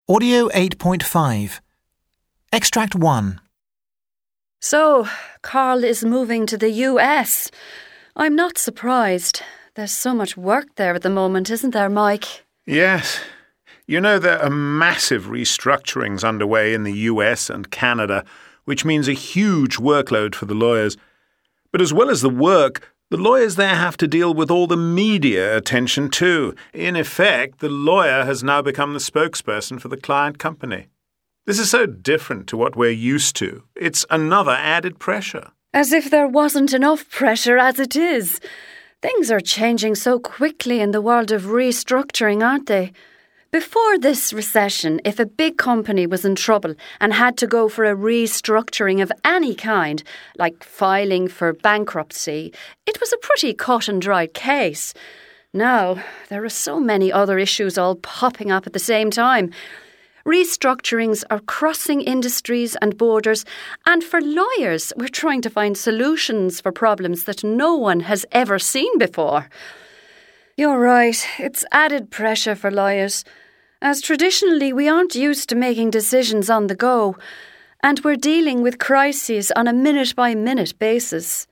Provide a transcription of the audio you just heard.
Audio 8.5. Extract 1. So, Carl is moving to the US. I'm not surprised. There's so much work there at the moment, isn't there, Mike? Yes. You know, there are massive restructurings underway in the US and Canada, which means a huge workload for the lawyers. But as well as the work, the lawyers there have to deal with all the media attention too. In effect, the lawyer has now become the spokesperson for the client company. This is so different to what we're used to. It's another added pressure. As if there wasn't enough pressure as it is. Things are changing so quickly in the world of restructuring, aren't they? Before this recession, if a big company was in trouble and had to go for a restructuring of any kind, like filing for bankruptcy, it was a pretty cut-and-dried case. Now, there are so many other issues all popping up at the same time. Restructurings are crossing industries and borders, and for lawyers, we're trying to find solutions for problems that no one has ever seen before. You're right, it's added pressure for lawyers, as traditionally we aren't used to making decisions on the go, and we're dealing with crises on a minute-by-minute basis.